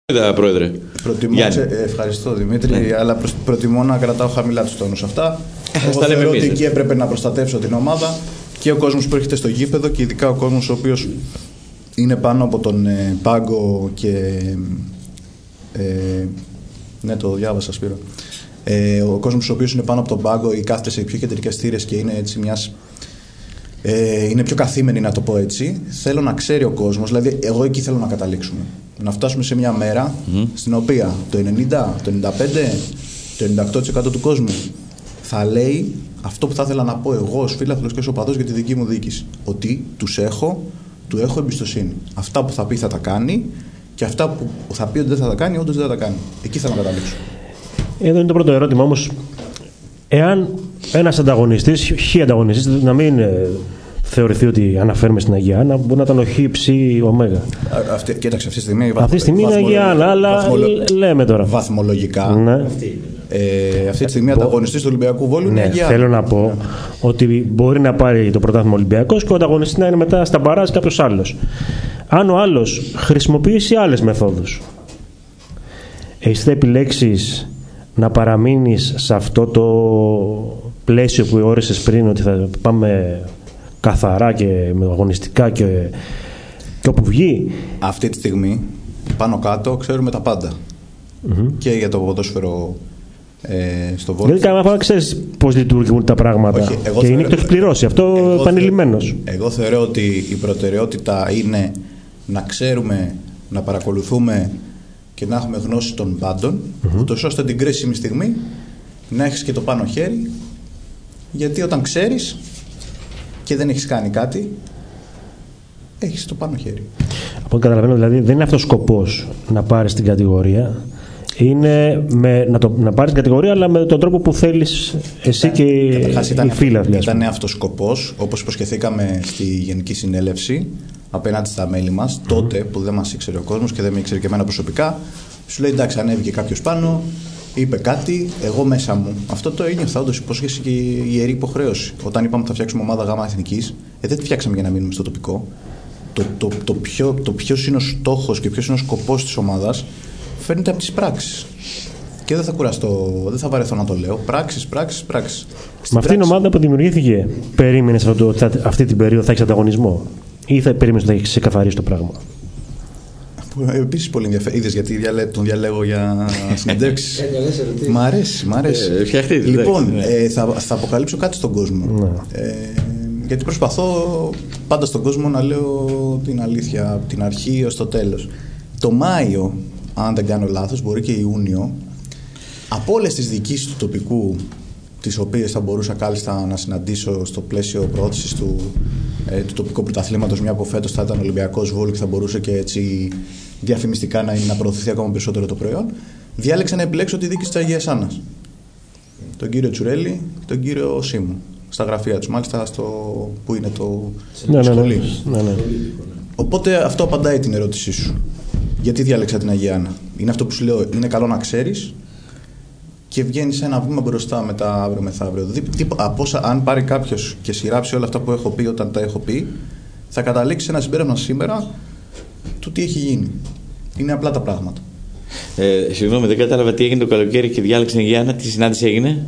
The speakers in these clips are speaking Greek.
Πρόεδρε. Ευχαριστώ Δημήτρη, αλλά προτιμώ να κρατάω χαμηλά τους τόνους αυτά. Εγώ θεωρώ ότι εκεί έπρεπε να προστατεύσω την ομάδα και ο κόσμος που έρχεται στο γήπεδο και ειδικά ο κόσμος ο οποίος είναι πάνω από τον πάγκο και ναι, το διάβασα Σπύρο. Ο κόσμος ο οποίος είναι πάνω από τον πάγκο ή κάθεται σε πιο κεντρικές θύρες και είναι έτσι είναι πιο καθήμενοι, να το πω έτσι. Θέλω να ξέρει ο κόσμος, δηλαδή εγώ εκεί θέλω να καταλήξουμε. Να φτάσουμε σε μια μέρα στην οποία το 90, το 95, το 98% του κόσμου θα λέει αυτό που θα ήθελα να πω εγώ ως φίλαθλος και ως οπαδός για τη δική μου διοίκηση. Ότι του έχω εμπιστοσύνη. Αυτά που θα πει θα τα κάνει και αυτά που θα πει ότι δεν θα τα κάνει, όντως δεν θα τα κάνει. Εκεί θέλω να καταλήξω. Εδώ είναι το πρώτο ερώτημα όμως. Εάν ένας ανταγωνιστής, ανταγωνιστής, να μην θεωρηθεί ότι αναφέρουμε στην Αγία Άννα, μπορεί να ήταν ο Χ, Ψ, Ωμέγα. Κοίταξε, αυτή τη στιγμή είναι Αγία Άννα, αλλά λέμε τώρα. Βαθμολογικά. Ναι. Αυτή τη στιγμή ανταγωνιστής του Ολυμπιακού Βόλου είναι Αγία Άννα. Θέλω να πω ότι μπορεί να πάρει το πρωτάθλημα Ολυμπιακός και ο ανταγωνιστής να είναι μετά στα μπαράζ κάποιος άλλος. Αν ο άλλος χρησιμοποιήσει άλλες μεθόδους, εσύ θα επιλέξεις να παραμείνεις σε αυτό το πλαίσιο που όρισες πριν, ότι θα πάμε καθαρά και με αγωνιστικά και όπου βγει. Αυτή τη στιγμή πάνω κάτω ξέρουμε τα πάντα και για το ποδόσφαιρο στο Βόλο. Δηλαδή καμιά φορά ξέρεις πώς λειτουργούν τα πράγματα. Όχι, και είναι και το έχεις πληρώσει αυτό επανειλημμένος. Εγώ θεωρώ ότι η προτεραιότητα είναι να ξέρουμε, να παρακολουθούμε και να έχουμε γνώση των πάντων, ούτως ώστε την κρίσιμη στιγμή να έχεις και το πάνω χέρι, γιατί όταν ξέρεις και δεν έχεις κάνει κάτι, έχεις το πάνω χέρι. Από ό,τι καταλαβαίνω, δηλαδή δεν είναι αυτός ο σκοπός να πάρεις την κατηγορία, είναι να πάρεις την κατηγορία, αλλά με τον τρόπο που θέλεις εσύ και οι φίλαθλοι. Ήταν αυτός ο σκοπός, όπως υποσχεθήκαμε στη Γενική Συνέλευση απέναντι στα μέλη μας, τότε που δεν μας ήξερε ο κόσμος και δεν με ήξερε και εμένα προσωπικά. Σου λέει εντάξει, ανέβηκε κάποιος πάνω, είπε κάτι, εγώ μέσα μου. Αυτό το ένιωθα όντως υπόσχεση και η ιερή υποχρέωση. Όταν είπαμε θα φτιάξουμε ομάδα ΓΑΜΑ Εθνικής, δεν τη φτιάξαμε για να μείνουμε στο τοπικό. Το ποιος είναι ο στόχος και ποιος είναι ο σκοπός της ομάδας φαίνεται από τις πράξεις. Και δεν θα κουραστώ, δεν θα βαρεθώ να το λέω. Πράξεις. Με αυτήν την ομάδα που δημιουργήθηκε, περίμενες ότι αυτή την περίοδο θα έχεις ανταγωνισμό, ή θα περίμενες ότι θα έχεις ξεκαθαρίσει το πράγμα? Επίσης πολύ ενδιαφέρον. Είδες γιατί τον διαλέγω για συνεντεύξεις. Μ' αρέσει. Λοιπόν, θα αποκαλύψω κάτι στον κόσμο. Γιατί προσπαθώ πάντα στον κόσμο να λέω την αλήθεια από την αρχή ως το τέλος. Το Μάιο, αν δεν κάνω λάθος, μπορεί και Ιούνιο, από όλες τις διοικήσεις του τοπικού, τις οποίες θα μπορούσα κάλλιστα να συναντήσω στο πλαίσιο προώθησης του τοπικού πρωταθλήματος, μια που φέτος θα ήταν Ολυμπιακός Βόλου και θα μπορούσε και έτσι διαφημιστικά να προωθηθεί ακόμα περισσότερο το προϊόν, διάλεξα να επιλέξω τη διοίκηση της Αγίας Άννας. Τον κύριο Τσουρέλη και τον κύριο Σίμου. Στα γραφεία τους, μάλιστα που είναι το σχολείο. Ναι. Οπότε αυτό απαντάει την ερώτησή σου. Γιατί διάλεξα την Αγία Άννα? Είναι αυτό που σου λέω, είναι καλό να ξέρεις και βγαίνεις ένα βήμα μπροστά μετά αύριο μεθαύριο. Αν πάρει κάποιος και σειράψει όλα αυτά που έχω πει όταν τα έχω πει, θα καταλήξει σε ένα συμπέρασμα σήμερα του τι έχει γίνει. Είναι απλά τα πράγματα. Συγγνώμη, δεν κατάλαβα τι έγινε το καλοκαίρι και διάλεξε την Αγία Άννα. Τι συνάντηση έγινε?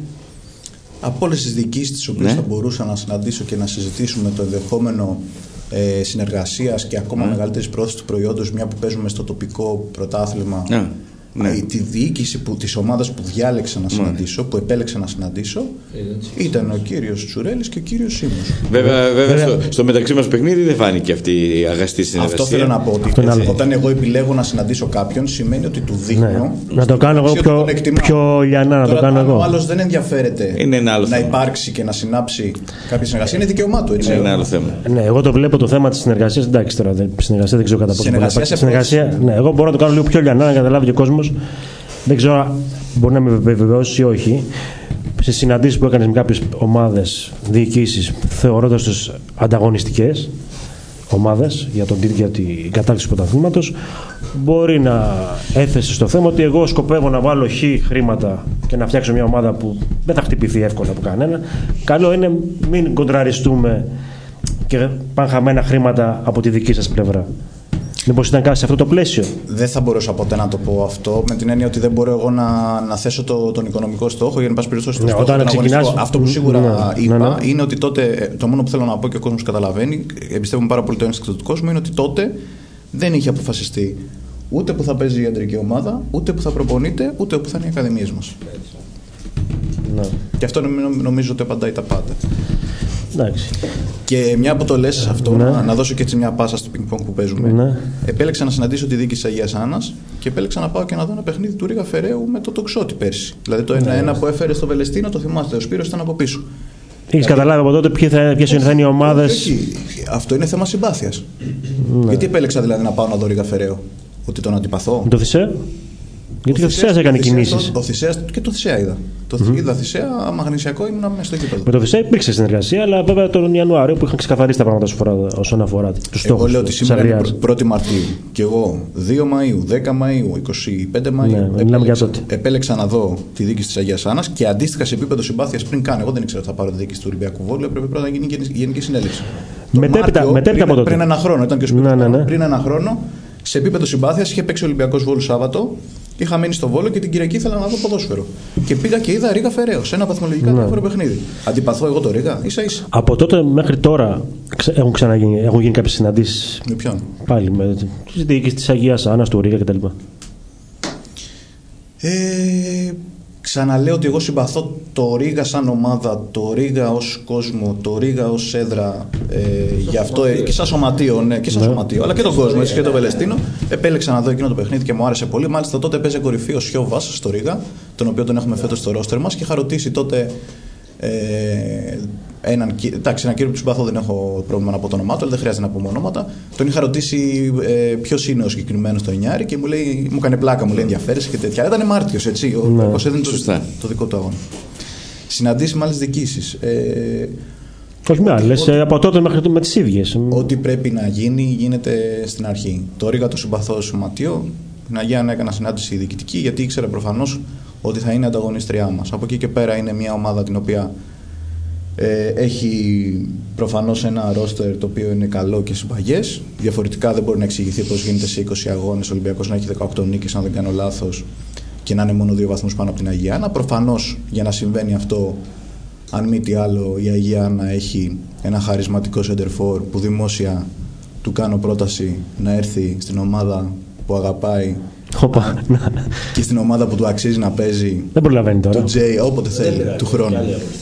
Από όλες τις διοικήσεις τις οποίες θα μπορούσα να συναντήσω και να συζητήσουμε το ενδεχόμενο συνεργασίας και ακόμα μεγαλύτερης πρόθεσης του προϊόντος, μια που παίζουμε στο τοπικό πρωτάθλημα, τη διοίκηση της ομάδας που διάλεξα να συναντήσω, που επέλεξα να συναντήσω, ήταν ο κύριος Τσουρέλης και ο κύριος Σίμος. Βέβαια στο μεταξύ μας παιχνίδι δεν φάνηκε αυτή η αγαστή συνεργασία. Αυτό θέλω να πω, ότι όταν εγώ επιλέγω να συναντήσω κάποιον, σημαίνει ότι του δείχνω. Να το κάνω εγώ πιο λιανά, να το κάνω εγώ. Ο άλλος δεν ενδιαφέρεται να υπάρξει και να συνάψει κάποια συνεργασία, είναι δικαίωμά του. Είναι ένα άλλο θέμα. Ναι, εγώ το βλέπω το θέμα της συνεργασίας. Εντάξει τώρα, συνεργασία δεν ξέρω κατά πόσο μπορεί να υπάρξει. Συνεργασία, ναι, εγώ μπορώ να το κάνω λίγο πιο λιανά, να καταλάβει και ο κόσμος. Δεν ξέρω, μπορεί να με βεβαιώσει ή όχι. Σε συναντήσεις που έκανες με κάποιες ομάδες, διοικήσεις, θεωρώντας τους ανταγωνιστικές ομάδες για την κατάκτηση του πρωταθλήματος, μπορεί να έθεσε στο θέμα ότι εγώ σκοπεύω να βάλω χρήματα και να φτιάξω μια ομάδα που δεν θα χτυπηθεί εύκολα από κανένα. Καλό είναι μην κοντραριστούμε και πάνε χαμένα χρήματα από τη δική σας πλευρά. Μήπως ήταν κάτι σε αυτό το πλαίσιο? Δεν θα μπορούσα ποτέ να το πω αυτό, με την έννοια ότι δεν μπορώ εγώ να θέσω τον οικονομικό στόχο για να πας περισσότερο στο στόχο. Αυτό που σίγουρα είπα είναι ότι τότε, το μόνο που θέλω να πω και ο κόσμος καταλαβαίνει, εμπιστεύομαι πάρα πολύ το ένστικτο του κόσμου, είναι ότι τότε δεν είχε αποφασιστεί ούτε που θα παίζει η ιατρική ομάδα, ούτε που θα προπονείται, ούτε που θα είναι οι ακαδημίες μας. Ναι. Και αυτό νομίζω ότι απαντάει τα πάντα. Εντάξει. Και μια που το λες αυτό, ναι. να δώσω και έτσι μια πάσα στο ping-pong που παίζουμε. Ναι. Επέλεξα να συναντήσω τη διοίκηση της Αγίας Άννας και επέλεξα να πάω και να δω ένα παιχνίδι του Ρίγα Φεραίου με το Τοξότη πέρσι. Δηλαδή το 1-1 που έφερε στο Βελεστίνο, το θυμάστε, ο Σπύρος ήταν από πίσω. Έχεις καταλάβει από τότε ποιες θα είναι οι ομάδες? Αυτό είναι θέμα συμπάθειας. Ναι. Γιατί επέλεξα δηλαδή να πάω να δω Ρίγα Φεραίου? Ότι τον αντιπαθώ? Το Θησέα? Γιατί ο Θησέας έκανε κινήσεις. Ο Θησέας και το Θησέα είδα. Το είδα Θησέα, μαγνησιακό, ήμουν μέσα στο γήπεδο. Με το Θησέα υπήρξε συνεργασία, αλλά βέβαια τον Ιανουάριο που είχαν ξεκαθαρίσει τα πράγματα όσον αφορά τους στόχους. Εγώ λέω ότι σήμερα είναι 1η Μαρτίου και εγώ 2 Μαΐου, 10 Μαΐου, 25 Μαΐου επέλεξα να δω τη διοίκηση της Αγίας Άννας και αντίστοιχα σε επίπεδο συμπάθειας πριν καν. Εγώ δεν ήξερα ότι θα πάρω τη διοίκηση του Ολυμπιακού Βόλου, έπρεπε πρώτα να γίνει γενική συνέλευση. Μετέπειτα από τότε. Πριν ένα χρόνο, ήταν και ο Σπύρος. Πριν ένα χρόνο, σε επίπεδο συμπάθειας είχε παίξει ο Ολυμπιακός Βόλου Σάββατο. Είχα μείνει στο Βόλο και την Κυριακή ήθελα να δω ποδόσφαιρο. Και πήγα και είδα Ρίγα Φεραίου σε ένα βαθμολογικά διάφορο παιχνίδι. Αντιπαθώ εγώ το Ρίγα, ίσα-ίσα. Από τότε μέχρι τώρα έχουν γίνει κάποιες συναντήσεις? Με ποιον? Πάλι με τις διοίκησεις της Αγίας Άννας, του Ρίγα κτλ. Ξαναλέω ότι εγώ συμπαθώ το Ρίγα σαν ομάδα, το Ρίγα ως κόσμο, το Ρίγα ως έδρα. Γι' αυτό και σαν σωματείο, ναι, και σαν σωματείο, αλλά και τον κόσμο, έτσι και το Βελεστίνο. Επέλεξα να δω εκείνο το παιχνίδι και μου άρεσε πολύ. Μάλιστα τότε παίζει κορυφή ο Σιώβας στο Ρίγα, τον οποίο τον έχουμε φέτος στο ρόστερ μας και είχα ρωτήσει τότε έναν κύριο που συμπαθώ, δεν έχω πρόβλημα να πω το όνομά του, αλλά δεν χρειάζεται να πούμε ονόματα. Τον είχα ρωτήσει ποιος είναι ο συγκεκριμένος στο Εννιάρη και μου έκανε πλάκα, μου λέει ενδιαφέρεσαι και τέτοια. Ήταν Μάρτιος, έτσι. Ο Πάκος έδινε το δικό του αγώνα. Συναντήσεις με άλλες διοικήσεις. Όχι με άλλες, από τότε μέχρι με τις ίδιες. Ό,τι πρέπει να γίνει, γίνεται στην αρχή. Το Ρίγα το συμπαθώ σωματείο. Την Αγία Άννα έκανα συνάντηση διοικητική γιατί ήξερα προφανώς ότι θα είναι ανταγωνίστριά μας. Από εκεί και πέρα είναι μια ομάδα την οποία έχει προφανώς ένα ρόστερ το οποίο είναι καλό και συμπαγές. Διαφορετικά δεν μπορεί να εξηγηθεί πώς γίνεται σε 20 αγώνες ο Ολυμπιακός να έχει 18 νίκες, αν δεν κάνω λάθος, και να είναι μόνο 2 βαθμούς πάνω από την Αγία Άννα. Προφανώς για να συμβαίνει αυτό, αν μη τι άλλο, η Αγία Άννα έχει ένα χαρισματικό center for που δημόσια του κάνω πρόταση να έρθει στην ομάδα που αγαπάει και στην ομάδα που του αξίζει να παίζει. Δεν προλαβαίνει τώρα. Του Τζέι, όποτε θέλει, του χρόνου.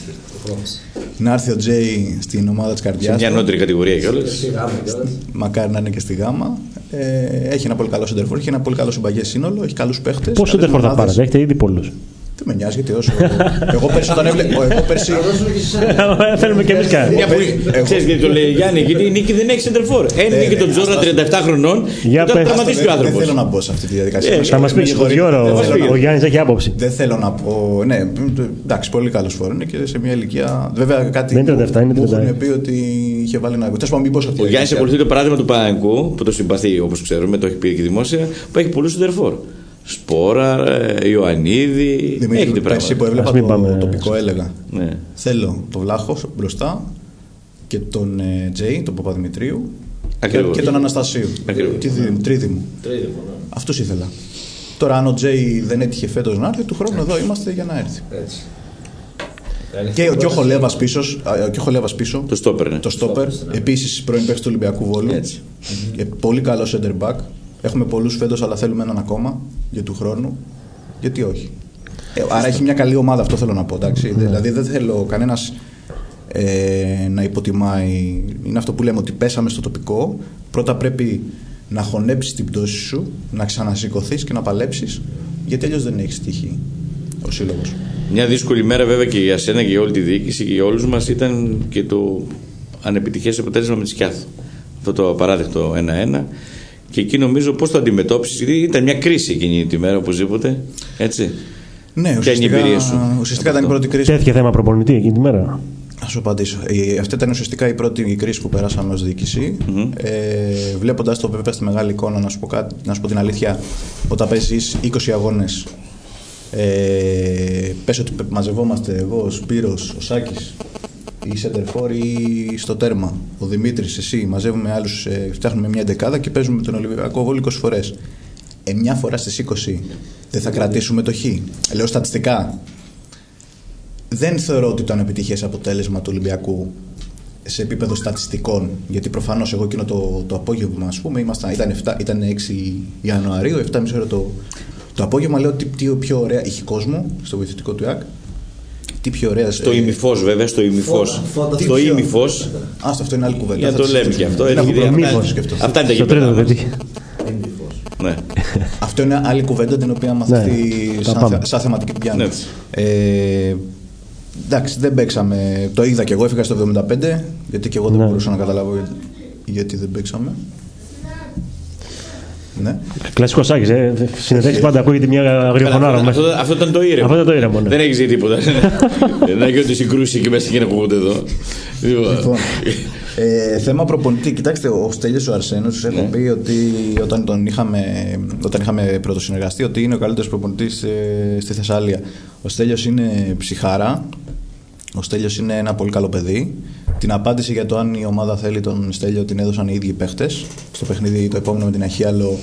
Να έρθει ο Τζέι στην ομάδα της καρδιάς. Σε μια νότερη κατηγορία κιόλας. Μακάρι να είναι και στη Γάμα. Έχει ένα πολύ καλό σεντερφόρ, έχει ένα πολύ καλό συμπαγές σύνολο, έχει καλούς παίχτες. Πόσο σεντερφόρ θα πάρετε, έχετε ήδη πολλούς? Δεν με νοιάζει γιατί όσο. Εγώ πέρσι όταν έβλεπα. Θέλουμε και εμείς κάτι. Ξέρεις γιατί το λέει Γιάννη, γιατί η Νίκη δεν έχει σεντερφόρ. Έννοια και τον Τζόρα 37 χρονών. Για να τραυματίσει ο άνθρωπος. Δεν θέλω να μπω σε αυτή τη διαδικασία. Θα μας πει ο Γιάννης έχει άποψη. Δεν θέλω να πω. Ναι, εντάξει, πολύ καλός φόρ είναι και σε μια ηλικία. Βέβαια κάτι. Δεν είναι 37, είναι 37. Έχουν πει ότι είχε βάλει ένα. Ο Γιάννης ακολουθεί το παράδειγμα του Παναθηναϊκού που το συμπαθεί όπως ξέρουμε, το έχει πει και δημόσια, που έχει πολλούς σεντερφόρ. Σπόρα, Ιωαννίδη. Έχετε πράγματα. Που έβλεπα το τοπικό έλεγα. Ναι. Θέλω τον Βλάχο μπροστά και τον Τζέι, τον Παπαδημητρίου και τον Αναστασίου. Τρίδημο. Αυτούς ήθελα. Τώρα, αν ο Τζέι δεν έτυχε φέτος να έρθει, του χρόνου εδώ είμαστε για να έρθει. Έτσι. Και ο Χολέβας πίσω. Το στόπερ. Επίσης πρώην παίκτης του Ολυμπιακού Βόλου. Πολύ καλό center back. Έχουμε πολλούς φέτος, αλλά θέλουμε έναν ακόμα για του χρόνου. Γιατί όχι. Άρα έχει μια καλή ομάδα, αυτό θέλω να πω. Δηλαδή δεν θέλω κανένας να υποτιμάει. Είναι αυτό που λέμε ότι πέσαμε στο τοπικό. Πρώτα πρέπει να χωνέψεις την πτώση σου, να ξανασηκωθείς και να παλέψεις, γιατί αλλιώς δεν έχεις τύχει ο σύλλογος. Μια δύσκολη μέρα βέβαια και για σένα και για όλη τη διοίκηση και για όλους μας ήταν και το ανεπιτυχές αποτέλεσμα με τη Σκιάθο. Αυτό το απαράδεκτο 1-1. Και εκεί νομίζω πώς το αντιμετώπισες, γιατί ήταν μια κρίση εκείνη τη μέρα οπωσδήποτε. Έτσι. Ναι, ουσιαστικά ήταν η πρώτη κρίση. Τέτοια θέμα προπονητή εκείνη τη μέρα. Θα σου απαντήσω. Αυτή ήταν ουσιαστικά η πρώτη κρίση που περάσαμε ως διοίκηση. Βλέποντας το βέβαια στη μεγάλη εικόνα, να σου πω την αλήθεια, όταν παίζεις 20 αγώνες, πες ότι μαζευόμαστε εγώ, ο Σπύρος, ο Σάκης, ή σεντερφόρ ή στο τέρμα. Ο Δημήτρης, εσύ, μαζεύουμε άλλους, φτιάχνουμε μια δεκάδα και παίζουμε με τον Ολυμπιακό Βόλο 20 φορές. Μια φορά στις 20 δεν θα κρατήσουμε το χ. Λέω στατιστικά. Δεν θεωρώ ότι ήταν επιτυχές αποτέλεσμα του Ολυμπιακού σε επίπεδο στατιστικών. Γιατί προφανώς εγώ εκείνο το απόγευμα, ας πούμε, ήταν 6 Ιανουαρίου, 7.30 ώρα το απόγευμα. Λέω τι πιο ωραία είχε κόσμο στο βοηθητικό του ΙΑΚ. Τι πιο ωραία. Στο ημιφός, βέβαια, στο ημιφός. Στο ημιφός. Αυτό είναι άλλη κουβέντα. Για το λέμε και αυτό. Αυτά είναι τα γήπεδα. Ναι. Αυτό είναι άλλη κουβέντα την οποία μαθαίνει σαν θεματική πιάνη. Εντάξει, δεν παίξαμε. Το είδα και εγώ, έφυγα στο 75, γιατί και εγώ δεν μπορούσα να καταλάβω γιατί δεν παίξαμε. Ναι. Κλασικό Σάκης, συνεταίξει πάντα, ακούγεται μια αγριοφωνάρα. Αυτό ήταν το ήρεμο. Δεν έχει ζει τίποτα. Δεν έχει ό,τι συγκρούσει εκεί μέσα και να ακούγονται εδώ. Λοιπόν, θέμα προπονητή. Κοιτάξτε, ο Στέλιος ο Αρσένος, έχω πει ότι όταν είχαμε πρωτοσυνεργαστεί, ότι είναι ο καλύτερος προπονητής στη Θεσσαλία. Ο Στέλιος είναι ψυχάρα. Ο Στέλιος είναι ένα πολύ καλό παιδί. Την απάντηση για το αν η ομάδα θέλει τον Στέλιο την έδωσαν οι ίδιοι παίχτες. Στο παιχνίδι το επόμενο με την Αχίαλο,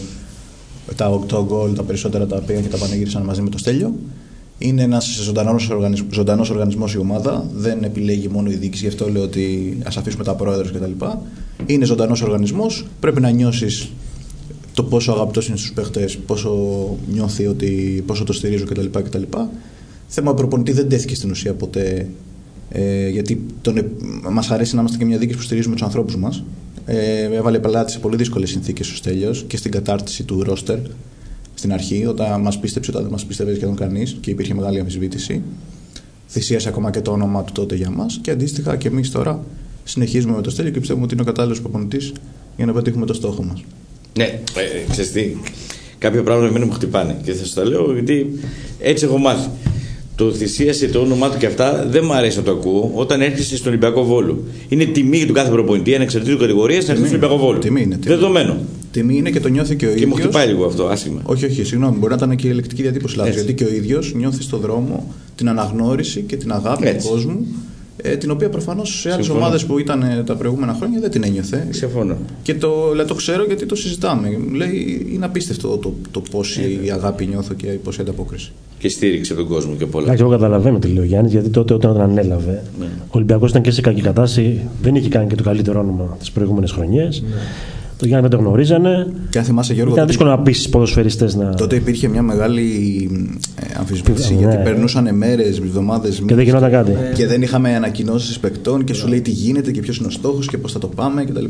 τα 8 γκολ, τα περισσότερα τα πήγαν και τα πανηγύρισαν μαζί με τον Στέλιο. Είναι ένας ζωντανός οργανισμός η ομάδα. Δεν επιλέγει μόνο η διοίκηση, γι' αυτό λέω ότι ας αφήσουμε τα πρόεδρος κτλ. Είναι ζωντανός οργανισμός. Πρέπει να νιώσεις το πόσο αγαπητός είναι στους παίχτες, πόσο νιώθει ότι πόσο το στηρίζω κτλ. Θέμα προπονητή δεν τέθηκε στην ουσία ποτέ. Γιατί μας αρέσει να είμαστε και μια διοίκηση που στηρίζουμε τους ανθρώπους μας. Έβαλε πελάτη σε πολύ δύσκολες συνθήκες ο Στέλιος και στην κατάρτιση του ρόστερ στην αρχή, όταν μας πίστεψε, όταν δεν μας πίστευε σχεδόν κανείς και υπήρχε μεγάλη αμφισβήτηση. Θυσίασε ακόμα και το όνομα του τότε για μας και αντίστοιχα και εμείς τώρα συνεχίζουμε με το Στέλιο και πιστεύουμε ότι είναι ο κατάλληλος προπονητής για να πετύχουμε το στόχο μας. Ναι, ξέρεις τι, κάποια πράγματα εμένα μου χτυπάνε και θα σας τα λέω γιατί έτσι έχω μάθει. Το θυσίασε το όνομά του και αυτά δεν μου αρέσει να το ακούω όταν έρχεσαι στον Ολυμπιακό Βόλο. Είναι τιμή του κάθε προπονητή, ανεξαρτήτου κατηγορία, να έρθει στον Ολυμπιακό Βόλο. Τιμή είναι. Δεδομένο. Τιμή είναι και το νιώθει και ο ίδιος. Και μου χτυπάει λίγο αυτό, άσχημα. Όχι, συγγνώμη, μπορεί να ήταν και η ελεκτική διατύπωση λάθος. Γιατί και ο ίδιος νιώθει στον δρόμο την αναγνώριση και την αγάπη του κόσμου. Την οποία προφανώς σε άλλες ομάδες που ήταν τα προηγούμενα χρόνια δεν την ένιωθε. Συμφωνώ. Και το ξέρω γιατί το συζητάμε. Λέει, είναι απίστευτο το πόση αγάπη νιώθω και πόση ανταπόκριση. Και στήριξε τον κόσμο και πολλά. Εγώ καταλαβαίνω τι λέει ο Γιάννης, γιατί τότε όταν ανέλαβε, ο Ολυμπιακός ήταν και σε κακή κατάσταση, δεν είχε κάνει και το καλύτερο όνομα τις προηγούμενες χρονιές. Το Γιάννη δεν το γνωρίζανε. Και αν θυμάσαι, Γιώργο, ήταν δύσκολο να πείσεις ποδοσφαιριστές να. Τότε υπήρχε μια μεγάλη αμφισβήτηση γιατί περνούσαν μέρες, εβδομάδες. Και δεν γινόταν κάτι. Και δεν είχαμε ανακοινώσεις παικτών και σου λέει τι γίνεται και ποιος είναι ο στόχος και πώς θα το πάμε κτλ.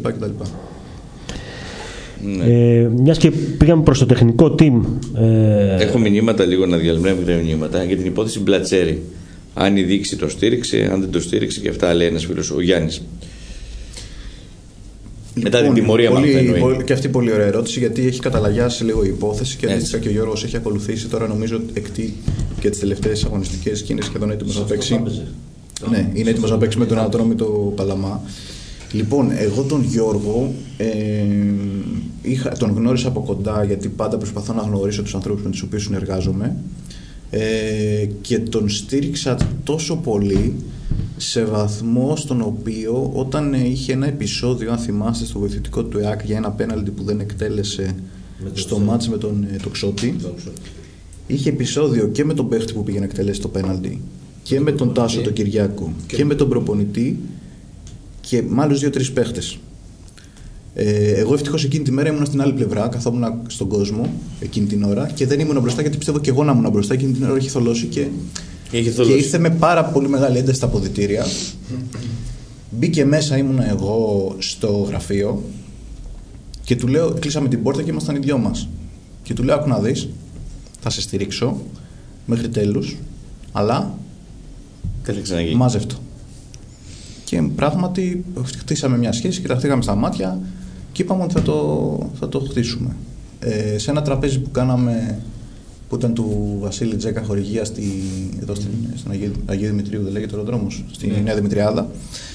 Μιας και πήγαμε προς το τεχνικό team. Έχω μηνύματα λίγο να διαλυνεύουμε τα μηνύματα για την υπόθεση Μπλατσέρη. Αν η διοίκηση το στήριξε, αν δεν το στήριξε και αυτά λέει ένας φίλος, ο Γιάννης. Μετά την τιμωρία μάλλον. Και αυτή πολύ ωραία ερώτηση, γιατί έχει καταλαγιάσει λίγο η υπόθεση και αντίστοιχα και ο Γιώργος έχει ακολουθήσει. Τώρα νομίζω εκτεί και τις τελευταίες αγωνιστικές και είναι σχεδόν έτοιμος να παίξει. Ναι, είναι έτοιμος να παίξει με τον Ατρόμητο Παλαμά. Λοιπόν, εγώ τον Γιώργο τον γνώρισα από κοντά, γιατί πάντα προσπαθώ να γνωρίσω τους ανθρώπους με τους οποίους συνεργάζομαι, και τον στήριξα τόσο πολύ σε βαθμό στον οποίο όταν είχε ένα επεισόδιο, αν θυμάστε, στο βοηθητικό του ΕΑΚ για ένα πέναλτι που δεν εκτέλεσε στο μάτς με τον Τοξότη, είχε επεισόδιο και με τον παίχτη που πήγε να εκτελέσει το πέναλτι και με τον Τάσο τον Κυριάκο και με τον προπονητή και με άλλους 2-3 παίχτες. Εγώ ευτυχώς εκείνη τη μέρα ήμουν στην άλλη πλευρά, καθόμουν στον κόσμο εκείνη την ώρα και δεν ήμουν μπροστά, γιατί πιστεύω και εγώ να ήμουν μπροστά. Εκείνη την ώρα είχε θολώσει και ήρθε με πάρα πολύ μεγάλη ένταση στα αποδυτήρια. Μπήκε μέσα, ήμουν εγώ στο γραφείο και του λέω, κλείσαμε την πόρτα και ήμασταν οι δυο μας. Και του λέω, άκου να δεις, θα σε στηρίξω μέχρι τέλους, αλλά μάζευτο. Και πράγματι χτίσαμε μια σχέση, κοιταχτήκαμε στα μάτια και είπαμε ότι θα το χτίσουμε. Σε ένα τραπέζι που κάναμε, που ήταν του Βασίλη Τζέκα χορηγία εδώ στην Αγίου Δημητρίου, δεν λέγεται ο δρόμος, στη Νέα Δημητριάδα.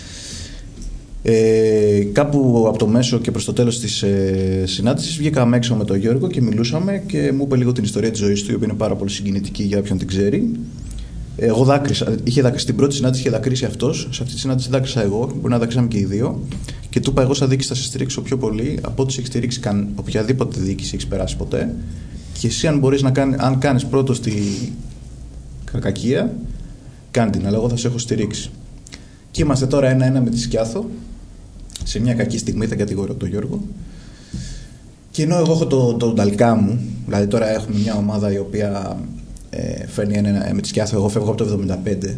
Κάπου από το μέσο και προς το τέλος της συνάντησης βγήκαμε έξω με τον Γιώργο και μιλούσαμε και μου είπε λίγο την ιστορία της ζωής του, η οποία είναι πάρα πολύ συγκινητική για όποιον την ξέρει. Εγώ δάκρυσα. Στην πρώτη συνάντηση είχε δακρύσει αυτός, σε αυτή τη συνάντηση δάκρυσα εγώ. Μπορεί να δακρύσαμε και οι δύο. Και του είπα: εγώ, σαν διοίκηση, θα σε στηρίξω πιο πολύ από ό,τι σε έχει στηρίξει οποιαδήποτε διοίκηση έχει περάσει ποτέ. Και εσύ, αν κάνεις πρώτο τη κακία, κάνε την, αλλά εγώ θα σε έχω στηρίξει. Και είμαστε τώρα 1-1 με τη Σκιάθο. Σε μια κακή στιγμή, θα κατηγορώ τον Γιώργο. Και ενώ εγώ έχω τον ταλκά μου, δηλαδή τώρα έχουμε μια ομάδα η οποία φέρνει με τη Σκιάθο, εγώ φεύγω από το 1975.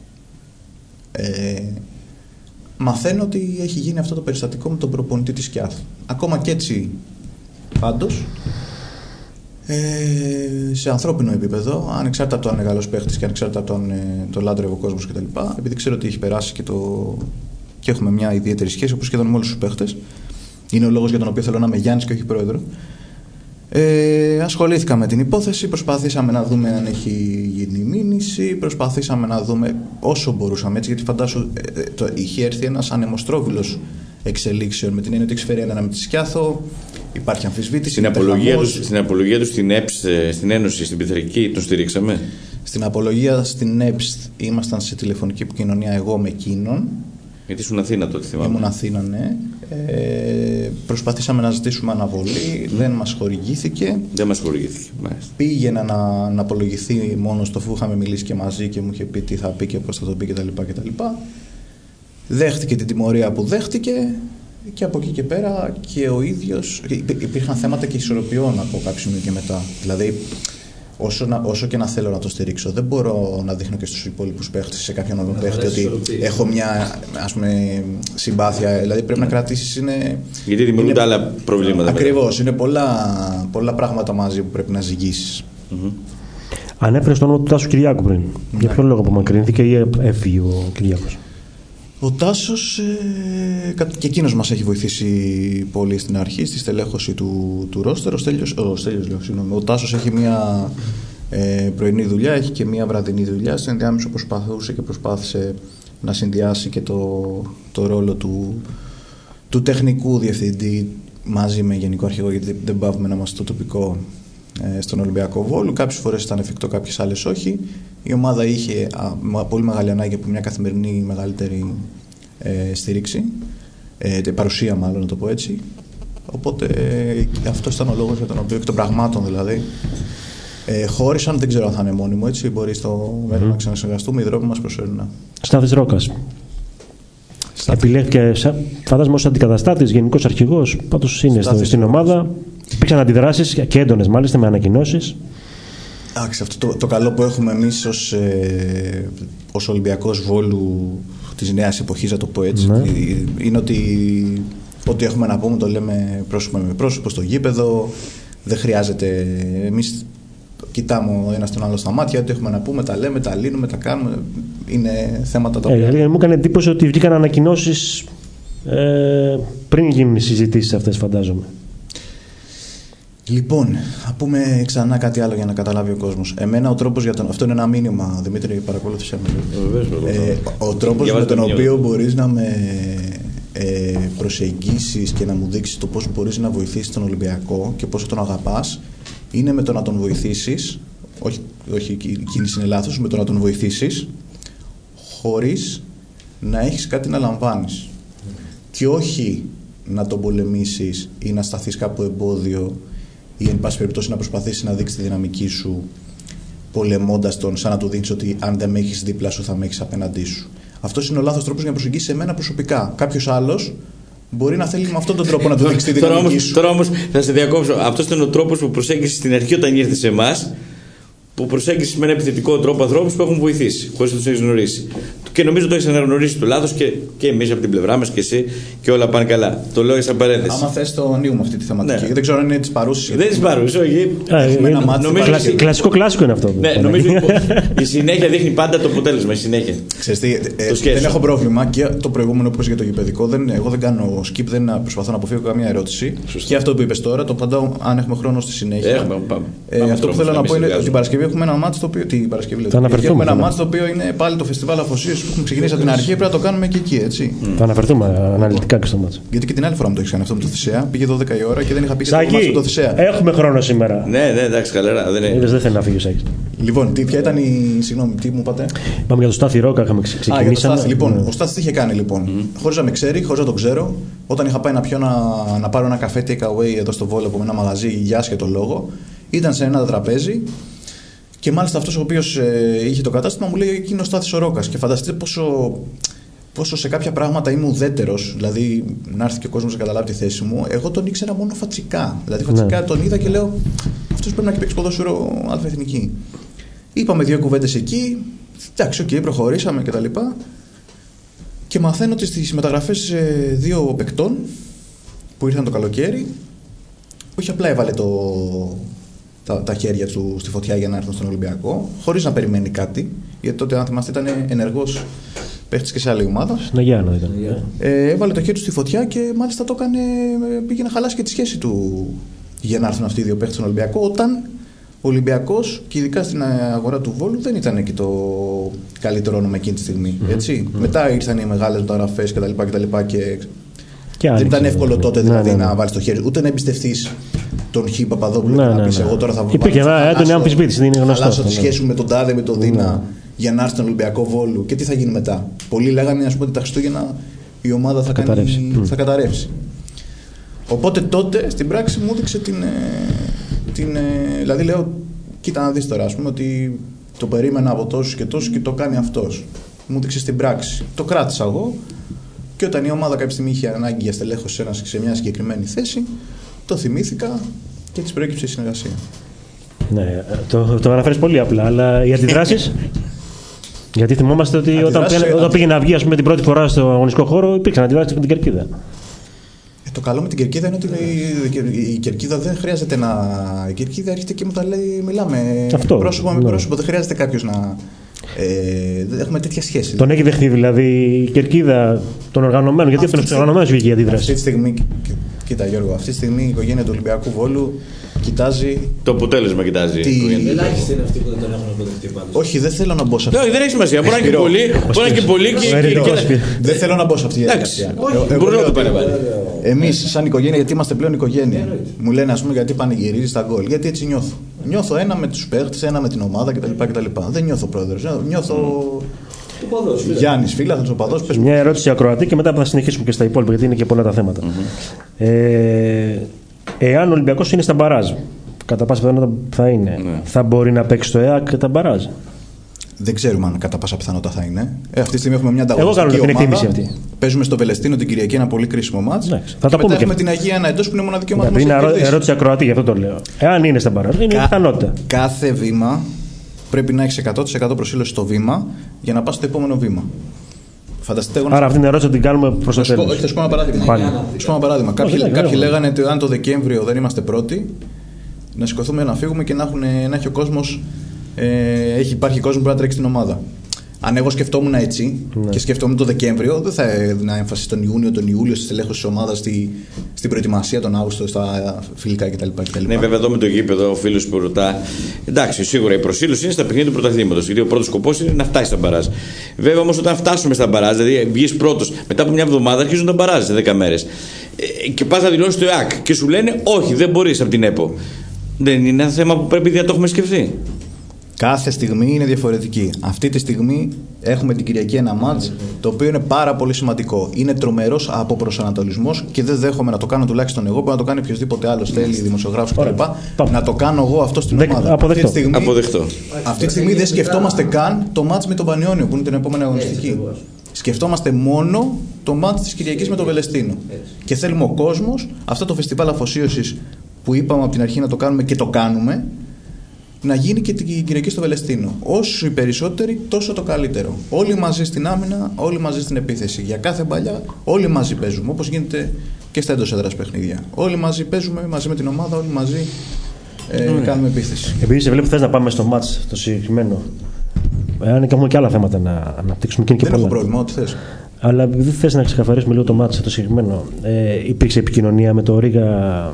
Μαθαίνω ότι έχει γίνει αυτό το περιστατικό με τον προπονητή της Σκιάθο. Ακόμα και έτσι, πάντως, σε ανθρώπινο επίπεδο, ανεξάρτητα από το αν είναι καλός παίχτης και ανεξάρτητα από τον λάτρευε ο κόσμος κτλ., επειδή ξέρω ότι έχει περάσει και έχουμε μια ιδιαίτερη σχέση, όπως σχεδόν με όλους τους παίχτες, είναι ο λόγος για τον οποίο θέλω να είμαι Γιάννης και όχι πρόεδρο. Ασχολήθηκα με την υπόθεση, προσπαθήσαμε να δούμε αν έχει γίνει μήνυση, προσπαθήσαμε να δούμε όσο μπορούσαμε έτσι, γιατί φαντάσου είχε έρθει ένας ανεμοστρόβιλος εξελίξεων με την έννοια ότι έχει φέρει έναν με τη Σκιάθο, υπάρχει αμφισβήτηση. Στην απολογία του στην ΕΠΣ, στην Ένωση, στην Πειθαρχική, τον στηρίξαμε. Στην απολογία στην ΕΠΣ ήμασταν σε τηλεφωνική επικοινωνία εγώ με εκείνον. Γιατί ήσουν Αθήνα τότε, θυμάμαι. Ήμουν Αθήνα, ναι. Προσπαθήσαμε να ζητήσουμε αναβολή, δεν μας χορηγήθηκε. Μάλιστα. Πήγαινα να απολογηθεί μόνος του, αφού είχαμε μιλήσει και μαζί και μου είχε πει τι θα πει και πώς θα το πει κτλ. Δέχτηκε την τιμωρία που δέχτηκε και από εκεί και πέρα και ο ίδιος. Υπήρχαν θέματα και ισορροπιών από κάποιο σημείο και μετά. Δηλαδή, όσο και να θέλω να το στηρίξω, δεν μπορώ να δείχνω και στους υπόλοιπους παίχτες, σε κάποιον άλλον παίχτη, ότι έχω μια, ας πούμε, συμπάθεια. Δηλαδή πρέπει να κρατήσεις. Γιατί δημιουργούνται άλλα προβλήματα. Ακριβώς. Είναι πολλά πράγματα μαζί που πρέπει να ζυγίσεις. Mm-hmm. Ανέφερες το όνομα του Τάσου Κυριάκου πριν. Ναι. Για ποιο λόγο απομακρύνθηκε ή έφυγε ο Κυριάκος? Ο Τάσος και εκείνος μας έχει βοηθήσει πολύ στην αρχή, στη στελέχωση του ρόστερ. Ο Τάσος έχει μια πρωινή δουλειά, έχει και μια βραδινή δουλειά. Στην ενδιάμεσο προσπαθούσε και προσπάθησε να συνδυάσει και το ρόλο του τεχνικού διευθυντή μαζί με γενικό αρχηγό, γιατί δεν πάβουμε να είμαστε το τοπικό στον Ολυμπιακό Βόλου. Κάποιες φορές ήταν εφικτό, κάποιες άλλες όχι. Η ομάδα είχε πολύ μεγάλη ανάγκη από μια καθημερινή μεγαλύτερη στήριξη, παρουσία μάλλον, να το πω έτσι. Οπότε αυτό ήταν ο λόγος για τον οποίο, εκ των πραγμάτων δηλαδή, χώρισαν. Δεν ξέρω αν θα είναι μόνιμο έτσι, μπορεί στο μέλλον να ξανασυνεργαστούμε, οι δρόμοι μας προσφέρουν. Στάθης Ρόκας. Επιλέχθηκε, φαντάζομαι, ως αντικαταστάτης, γενικός αρχηγός, πάντως είναι στην ομάδα. Υπήρξαν αντιδράσεις και έντονες μάλιστα, με ανακοινώσεις. Αυτό το καλό που έχουμε εμείς ως Ολυμπιακός Βόλου της νέας εποχής, να το πω έτσι, ναι, είναι ότι ό,τι έχουμε να πούμε το λέμε πρόσωπο με πρόσωπο στο γήπεδο. Δεν χρειάζεται. Εμείς κοιτάμε ο ένας τον άλλο στα μάτια, ό,τι έχουμε να πούμε τα λέμε, τα λύνουμε, τα κάνουμε. Είναι θέματα τα οποία. Μου έκανε εντύπωση ότι βγήκαν ανακοινώσεις πριν γίνουν οι συζητήσεις αυτές, φαντάζομαι. Λοιπόν, να πούμε ξανά κάτι άλλο για να καταλάβει ο κόσμος. Εμένα ο τρόπος για τον. Αυτό είναι ένα μήνυμα, Δημήτρη, παρακολούθησε με. Ο τρόπος με τον οποίο μπορείς να με προσεγγίσεις και να μου δείξεις το πώς μπορείς να βοηθήσεις τον Ολυμπιακό και πόσο τον αγαπάς, είναι με το να τον βοηθήσεις. Όχι, η κίνηση είναι λάθος. Με το να τον βοηθήσεις χωρίς να έχεις κάτι να λαμβάνεις. Και όχι να τον πολεμήσεις ή να σταθείς κάπου εμπόδιο, ή εν πάση περιπτώσει να προσπαθήσεις να δείξεις τη δυναμική σου πολεμώντας τον, σαν να του δείξεις ότι αν δεν με έχεις δίπλα σου θα με έχεις απέναντί σου. Αυτός είναι ο λάθος τρόπος για να προσεγγίσεις εμένα προσωπικά. Κάποιος άλλος μπορεί να θέλει με αυτόν τον τρόπο να του δείξει τη δυναμική σου. Τώρα όμως θα σε διακόψω. Αυτός ήταν ο τρόπος που προσέγγισες στην αρχή όταν ήρθες σε εμάς, που προσέγγισες με ένα επιθετικό τρόπο ανθρώπους που έχουν βοηθήσει, χωρίς να τους έχεις γνωρίσει. Και νομίζω το έχεις αναγνωρίσει το λάθος και εμείς από την πλευρά μας και εσύ, και όλα πάνε καλά. Το λέω σαν παρένθεση. Άμα θες το ανοίγουμε αυτή τη θεματική. Ναι. Δεν ξέρω αν είναι της παρούσης. Δεν της παρούσης, όχι. Κλασικό είναι αυτό. Ναι, νομίζω η συνέχεια δείχνει πάντα το αποτέλεσμα. Η συνέχεια. Δεν έχω πρόβλημα και το προηγούμενο που είπες για το γηπαιδικό. Εγώ δεν κάνω skip, δεν προσπαθώ να αποφύγω καμία ερώτηση. Και αυτό που είπες τώρα το απαντάω αν έχουμε χρόνο στη συνέχεια. Αυτό που θέλω να πω είναι ότι την Παρασκευή έχουμε ένα μάτς το οποίο. Έχουμε ένα μάτς το οποίο είναι πάλι το φεστιβάλ αφοσίωσης που έχουμε ξεκινήσει από την αρχή πρέπει να το κάνουμε και εκεί, έτσι. Θα αναφερθούμε αναλυτικά και στο μάτσο. Γιατί και την άλλη φορά μου το έχει κάνει αυτό με το Θησέα. Πήγε 12 η ώρα και δεν είχα πει και το το Θησέα. Έχουμε χρόνο σήμερα. Ναι, εντάξει, καλά. Δεν θέλει να φύγει ο Σάκης. Λοιπόν, ποια ήταν η. Συγγνώμη, τι μου είπατε. Πάμε για το Στάθη Ρόκα, είχαμε ξεκινήσει. Λοιπόν, ο Στάθης τι είχε κάνει λοιπόν. Χωρίς να με ξέρει, χωρίς να τον ξέρω, όταν είχα πάει να πάρω ένα καφέ take away εδώ στο Βόλο από ένα μαγαζί για άσχετο λόγο, ήταν σε ένα τραπέζι. Και μάλιστα αυτός ο οποίος είχε το κατάστημα μου λέει εκείνο ο Στάθης ο Ρόκας. Και φανταστείτε πόσο σε κάποια πράγματα είμαι ουδέτερος. Δηλαδή να έρθει και ο κόσμος να καταλάβει τη θέση μου. Εγώ τον ήξερα μόνο φατσικά. Δηλαδή φατσικά τον είδα και λέω αυτός πρέπει να έχει παίξει ποδόσφαιρο αλφαεθνική. Είπαμε 2 κουβέντες εκεί. Εντάξει, προχωρήσαμε κτλ. Και μαθαίνω ότι στις μεταγραφές 2 παικτών που ήρθαν το καλοκαίρι, όχι απλά έβαλε τα χέρια του στη φωτιά για να έρθουν στον Ολυμπιακό, χωρίς να περιμένει κάτι, γιατί τότε, αν θυμάστε, ήταν ενεργός παίχτης και σε άλλη ομάδα. Ναι, Γιάννο ήταν. Έβαλε το χέρι του στη φωτιά και μάλιστα πήγε να χαλάσει και τη σχέση του για να έρθουν αυτοί οι 2 παίχτες στον Ολυμπιακό, όταν ο Ολυμπιακός, και ειδικά στην αγορά του Βόλου, δεν ήταν και το καλύτερο όνομα εκείνη τη στιγμή. Έτσι. Μετά ήρθαν οι μεγάλες μεταγραφές κτλ. Και δεν ήταν εύκολο τότε δηλαδή να βάλεις το χέρι, ούτε να εμπιστευτείς τον Χ. Παπαδόπουλο να πεις εγώ τώρα θα βγάλω. Υπήρχε ένα έντονη αμφισβήτηση, δεν είναι γνωστό. Αλλάσω τη σχέση με τον Τάδε, με τον Δίνα για να έρθει στον Ολυμπιακό Βόλου και τι θα γίνει μετά. Πολλοί λέγανε ότι τα Χριστούγεννα η ομάδα θα καταρρεύσει. Οπότε τότε στην πράξη μου έδειξε δηλαδή λέω, κοίτα να δεις τώρα, ας πούμε, ότι το περίμενα από τόσους και τόσους και το κάνει αυτός. Μου έδειξε στην πράξη. Το κράτησα εγώ. Και όταν η ομάδα κάποια στιγμή είχε ανάγκη για στελέχωση σε μια συγκεκριμένη θέση, το θυμήθηκα και της προέκυψε η συνεργασία. Ναι, το αναφέρεις πολύ απλά, αλλά οι αντιδράσεις. Γιατί θυμόμαστε ότι όταν πήγε να βγει, ας πούμε, την πρώτη φορά στο αγωνιστικό χώρο, υπήρξαν αντιδράσεις με την Κερκίδα. Το καλό με την Κερκίδα είναι ότι η Κερκίδα δεν χρειάζεται να. Η Κερκίδα έρχεται και μου τα λέει, μιλάμε πρόσωπο με πρόσωπο. Δεν χρειάζεται κάποιος να. Έχουμε τέτοια σχέση. Τον έχει δεχτεί δηλαδή η Κερκίδα των οργανωμένων, γιατί από τον οργανωμένο βγήκε η αντίδραση. Αυτή τη στιγμή, κοίτα Γιώργο, αυτή τη στιγμή η οικογένεια του Ολυμπιακού Βόλου κοιτάζει. Το αποτέλεσμα κοιτάζει. Ελάχιστοι είναι αυτοί που δεν τον έχουν αποδεχτεί πάντως. Όχι, δεν θέλω να μπω σε αυτό. Δεν έχει σημασία. Μπορεί να είναι και πολύ. Δεν θέλω να μπω σε αυτή τη διαδικασία. Μπορεί να το πάρει. Εμείς, σαν οικογένεια, γιατί είμαστε πλέον οικογένεια, μου λένε, ας πούμε, γιατί πανηγυρίζει στα γκολ. Γιατί έτσι νιώθω. Νιώθω ένα με τους παίχτες, ένα με την ομάδα κτλ. Δεν νιώθω πρόεδρος. Νιώθω. Γιάννης, φίλα, θα του οπαδός. Μια ερώτηση ακροατή και μετά θα συνεχίσουμε και στα υπόλοιπα, γιατί είναι και πολλά τα θέματα. Εάν ο Ολυμπιακός είναι στα μπαράζ, κατά πάσα πιθανότητα θα είναι, θα μπορεί να παίξει το ΕΑΚ τα μπαράζ? Δεν ξέρουμε αν κατά πάσα πιθανότητα θα είναι. Αυτή τη στιγμή έχουμε μια ανταγωνιστική ομάδα. Εγώ κάνω την εκτίμηση αυτή. Παίζουμε στο Βελεστίνο την Κυριακή ένα πολύ κρίσιμο μάτς. Θα τα πούμε. Έχουμε την Αγία Αναεντός που είναι μοναδική ομάδα. Είναι ερώτηση ακροατή, γι' αυτό το λέω. Εάν είναι στα μπαράζ, είναι πιθανότητα. Κάθε βήμα πρέπει να έχει 100% προσήλωση στο βήμα για να πας στο επόμενο βήμα. Άρα αυτή την ερώτηση την κάνουμε προς το τέλος. Όχι, θα σου πω ένα παράδειγμα. Κάποιοι λέγανε ότι αν το Δεκέμβριο δεν είμαστε πρώτοι, να σηκωθούμε να φύγουμε και να έχει ο κόσμος. Υπάρχει κόσμο που πρέπει να τρέξει την ομάδα. Αν εγώ σκεφτόμουν έτσι και σκεφτόμουν το Δεκέμβριο, δεν θα έδινα έμφαση τον Ιούνιο, τον Ιούλιο στη στελέχωση της ομάδας, στην προετοιμασία, τον Αύγουστο, στα φιλικά κτλ. Ναι, βέβαια εδώ με το γήπεδο, ο φίλος που ρωτά. Εντάξει, σίγουρα η προσήλωση είναι στα παιχνίδια του πρωταθλήματος. Γιατί ο πρώτος σκοπός είναι να φτάσει στα μπαράζ. Βέβαια όμως όταν φτάσουμε στα μπαράζ, δηλαδή βγεις πρώτος, μετά από μια εβδομάδα αρχίζουν τα μπαράζ σε 10 μέρες. Και πας να δηλώσεις το ΕΑΚ και σου λένε όχι, δεν μπορείς από την ΕΠΟ. Δεν είναι ένα θέμα που πρέπει να το έχουμε σκεφτεί? Κάθε στιγμή είναι διαφορετική. Αυτή τη στιγμή έχουμε την Κυριακή ένα μάτς το οποίο είναι πάρα πολύ σημαντικό. Είναι τρομερός αποπροσανατολισμός και δεν δέχομαι να το κάνω τουλάχιστον εγώ. Μπορεί να το κάνει οποιοδήποτε άλλος θέλει, δημοσιογράφος κτλ. Να το κάνω εγώ αυτό στην ομάδα. Αποδεχτώ. Αυτή τη στιγμή δεν σκεφτόμαστε καν το μάτς με τον Πανιόνιο που είναι την επόμενη αγωνιστική. Σκεφτόμαστε μόνο το μάτς της Κυριακής με τον Βελεστίνο. Και θέλουμε ο κόσμος, αυτό το φεστιβάλ αφοσίωσης που είπαμε από την αρχή να το κάνουμε και το κάνουμε, να γίνει και την Κυριακή στο Βελεστίνο. Όσο οι περισσότεροι, τόσο το καλύτερο. Όλοι μαζί στην άμυνα, όλοι μαζί στην επίθεση. Για κάθε μπαλιά, όλοι μαζί παίζουμε. Όπως γίνεται και στα εντός έδρας παιχνίδια. Όλοι μαζί παίζουμε, μαζί με την ομάδα, όλοι μαζί κάνουμε επίθεση. Επειδή σε βλέπω θες να πάμε στο μάτς το συγκεκριμένο, αν και έχουμε και άλλα θέματα να αναπτύξουμε. Και δεν έχω πρόβλημα, ό,τι θες. Αλλά επειδή θες να ξεκαθαρίσουμε λίγο το μάτς το συγκεκριμένο, υπήρξε επικοινωνία με το Ρίγα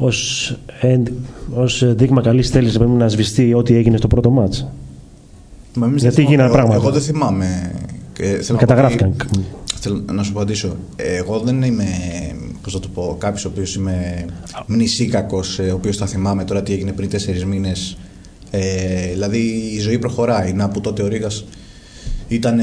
ως δείγμα καλής θέλησης να σβηστεί ό,τι έγινε στο πρώτο μάτς? Γιατί γίνανε πράγματα. Εγώ δεν θυμάμαι. Καταγράφηκαν. Θέλω να σου απαντήσω. Εγώ δεν είμαι, πώς θα το πω, κάποιος ο οποίος είμαι μνησίκακος, ο οποίος θα θυμάμαι τώρα τι έγινε πριν 4 μήνες. Δηλαδή η ζωή προχωράει. Να που τότε ο Ρήγας ήταν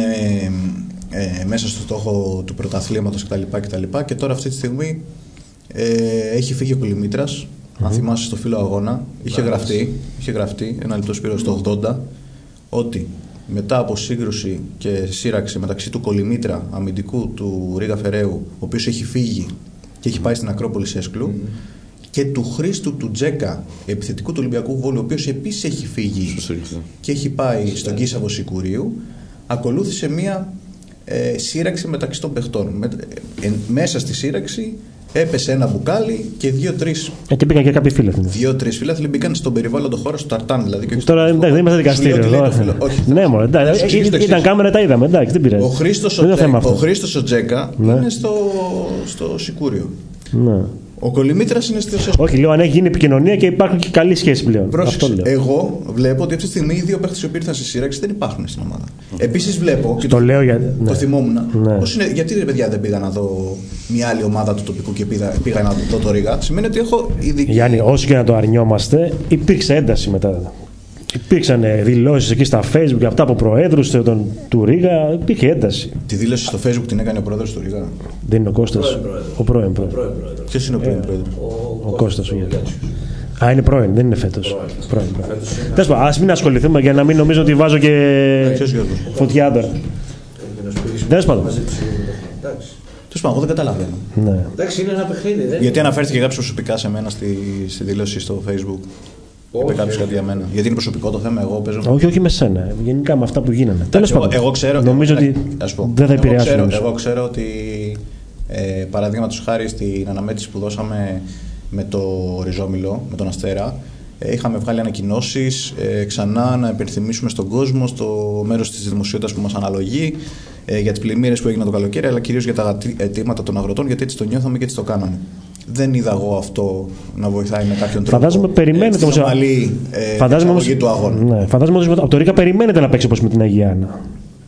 μέσα στο στόχο του πρωταθλήματος κτλ. Και τώρα αυτή τη στιγμή έχει φύγει ο Κολυμήτρας. Αν θυμάσαι στο φύλλο αγώνα, είχε γραφτεί ένα λεπτό Σπύρο στο 80 ότι μετά από σύγκρουση και σύραξη μεταξύ του Κολυμήτρα αμυντικού του Ρίγα Φεραίου, ο οποίος έχει φύγει και έχει πάει στην Ακρόπολη Σέσκλου, και του Χρήστου του Τζέκα, επιθετικού του Ολυμπιακού Βόλου, ο οποίος επίσης έχει φύγει και έχει πάει στον Κίσαβο Σικουρίου, ακολούθησε μία σύραξη μεταξύ των παιχτών. Μέσα στη σύραξη έπεσε ένα μπουκάλι και 2-3. Εκεί μπήκαν και κάποιοι φίλαθλοι. 2-3 φίλαθλοι μπήκαν στον περιβάλλοντο χώρο του Ταρτάν. Δηλαδή, και τώρα δεν είμαστε δικαστήριο. Ναι, μόνο. Ήταν κάμερα, τα είδαμε. Εντάξει, δεν πειράζει. Ο Χρήστος ο Τζέκα είναι στο Σικούριο. Ο Κολυμήτρας είναι στη Σέσκλου. Όχι, λέω αν έχει γίνει επικοινωνία και υπάρχουν και καλή σχέση πλέον. Εγώ βλέπω ότι αυτή τη στιγμή οι δύο παίχτες που ήρθαν στη σύραξη δεν υπάρχουν στην ομάδα. Επίσης βλέπω. Και το θυμόμουν. Γιατί ρε παιδιά δεν πήγα να δω μια άλλη ομάδα του τοπικού και πήγα να δω το Ρήγα. Σημαίνει ότι έχω ειδική. Γιάννη, όσο και να το αρνιόμαστε, υπήρξε ένταση μετά. Υπήρξαν δηλώσεις εκεί στα Facebook και αυτά από προέδρους του Ρήγα. Υπήρχε ένταση. Τη δήλωση στο Facebook την έκανε ο πρόεδρος του Ρήγα. Δεν είναι ο Κώστας. Ο πρώην πρόεδρος. Ποιος είναι ο πρώην πρόεδρος? Ο Κώστας. Α, είναι πρώην, δεν είναι φέτος. Τέλος πάντων, ας μην ασχοληθούμε για να μην νομίζω ότι βάζω και φωτιά τώρα. Τέλος πάντων. Εγώ δεν καταλαβαίνω. Εντάξει, είναι ένα παιχνίδι. Γιατί αναφέρθηκε κάποιος προσωπικά σε μένα στη δήλωση στο Facebook? Είπε κάποιος κάτι για μένα. Γιατί είναι προσωπικό το θέμα, εγώ παίζω. Όχι με σένα. Γενικά με αυτά που γίνανε. Τέλος πάντων. Εγώ ξέρω. Νομίζω ότι δεν θα επηρεάσουν. Εγώ ξέρω ότι παραδείγματος χάρη στην αναμέτρηση που δώσαμε με το Ριζόμιλο, με τον Αστέρα, είχαμε βγάλει ανακοινώσεις ξανά να υπενθυμίσουμε στον κόσμο, στο μέρος της δημοσιότητας που μας αναλογεί, για τις πλημμύρες που έγιναν το καλοκαίρι, αλλά κυρίως για τα αιτήματα των αγροτών, γιατί έτσι το νιώθαμε και έτσι το κάναμε. Δεν είδα εγώ αυτό να βοηθάει με κάποιον τρόπο. Φαντάζομαι περιμένετε όμως. Φαντάζομαι του αγώνα. Ναι, φαντάζομαι ότι από το Ρίκα περιμένετε να παίξει όπως με την Αγιάννα.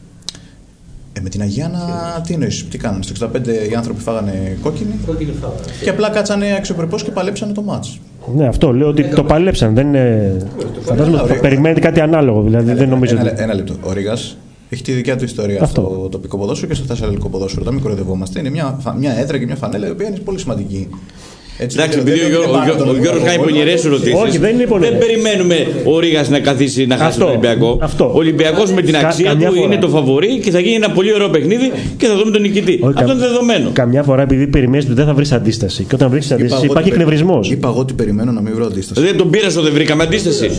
Με την Αγιάννα τι εννοείς, τι κάνανε? Στο 65 οι άνθρωποι φάγανε κόκκινη και απλά κάτσανε αξιοπρεπώς και παλέψανε το μάτς. Ναι, αυτό λέω ότι το παλέψαν. Φαντάζομαι ότι περιμένετε κάτι ανάλογο. Δηλαδή, δεν νομίζω ένα λεπτό. Ο Ρήγας έχει τη δικιά του ιστορία στο τοπικό ποδόσφαιρο και στο θεσσαλονικό ποδόσφαιρο. Όταν μικροδευόμαστε, είναι μια έδρα και μια φανέλα η οποία είναι πολύ σημαντική. Εντάξει, επειδή ο Γιώργος κάνει πονηρές ερωτήσεις. Όχι, δεν είναι πονηρές. Δεν περιμένουμε ο Ρήγας να καθίσει να χάσει τον Ολυμπιακό. Ο Ολυμπιακός με την αξία του είναι το φαβορί και θα γίνει ένα πολύ ωραίο παιχνίδι και θα δούμε τον νικητή. Αυτό είναι δεδομένο. Καμιά φορά επειδή περιμένεις ότι δεν θα βρεις αντίσταση. Και όταν βρεις αντίσταση υπάρχει εκνευρισμός. Είπα εγώ ότι περιμένω να μην βρω αντίσταση. Δεν τον πήρασο, δεν βρήκαμε αντίσταση.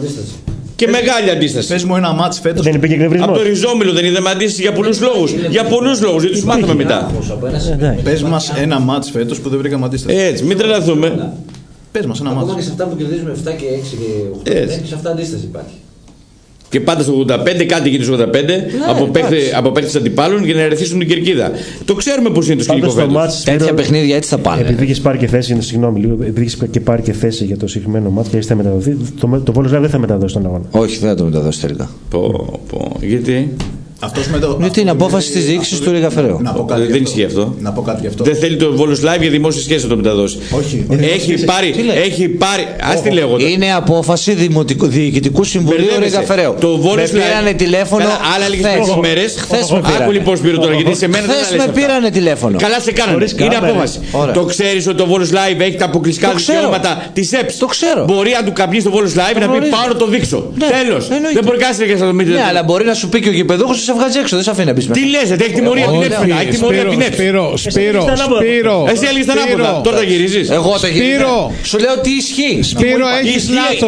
Και μεγάλη αντίσταση. Πες μου ένα μάτς φέτος. Δεν υπήρχε εκνευρισμό. Από το Ριζόμιλο δεν είδαμε αντίσταση για πολλούς λόγους. Για πολλούς λόγους, γιατί τους μάθαμε μετά. Πες μας ένα μάτς φέτος που δεν βρήκαμε αντίσταση. Έτσι, μην τρελαθούμε. Πες μας ένα μάτς. Ακόμα και σε αυτά που κερδίζουμε 7 και 6 και 8, σε αυτά αντίσταση υπάρχει. Και πάντα στο 85, κάτι εκεί στο 85, από παίκτες αντιπάλων για να ερεθίσουν την κερκίδα. Το ξέρουμε πώς είναι το σκηνικό φέτος. Τέτοια παιχνίδια έτσι θα πάνε. Επειδή έχεις πάρει και θέση, επειδή έχεις και πάρει και θέση για το συγκεκριμένο μάτς και έτσι θα μεταδοθεί, το Βόλος Live δεν θα μεταδώσει τον αγώνα. Όχι, δεν θα το μεταδώσει τελικά. Γιατί? Γιατί είναι απόφαση της διοίκησης του Ρήγα Φεραίου. Δεν ισχύει αυτό. Να πω κάτι γι' αυτό. Δεν θέλει το Βόλος Live για δημόσιες σχέσεις να το μεταδώσει. Όχι. Έχει πάρει. Ας τη λέω εγώ. Είναι απόφαση Διοικητικού Συμβουλίου Ρήγα Φεραίου. Με πήρανε τηλέφωνο. Άλλα λίγες μέρες. Άκου λοιπόν Σπύρο τώρα, γιατί σε μένα δεν τα λες. Χθες με πήρανε τηλέφωνο. Καλά σε κάνανε. Είναι απόφαση. Το ξέρεις ότι το Βόλος Live έχει τα αποκλειστικά δικαιώματα της ΕΠΣ. Το ξέρω. Μπορεί να του καπνίσει το Βόλος Live να πει πάω να το δείξω. Τέλος. Δεν μπορεί κανένα να το μην. Ναι, αλλά μπορεί να σου πει και ο γηπεδούχος σε βγάζει έξω, δεν σε αφήνει να μπει μέσα. Τι λες, έχει τιμωρία την ΕΠΣ. Έχει τιμωρία την ΕΠΣ. Σπύρο. Εσύ έλεγες τα ανάποδα. Τώρα τα γυρίζεις. Εγώ τα γυρίζω. Σου λέω τι ισχύει. Σπύρο, έχεις